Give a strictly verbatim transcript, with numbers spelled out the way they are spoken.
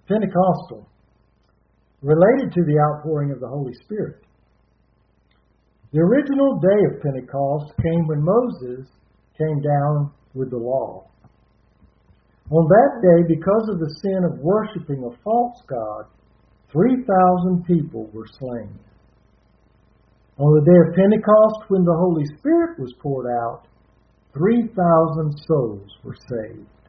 Pentecostal, related to the outpouring of the Holy Spirit. The original day of Pentecost came when Moses came down with the law. On that day, because of the sin of worshiping a false god, three thousand people were slain. On the day of Pentecost, when the Holy Spirit was poured out, three thousand souls were saved.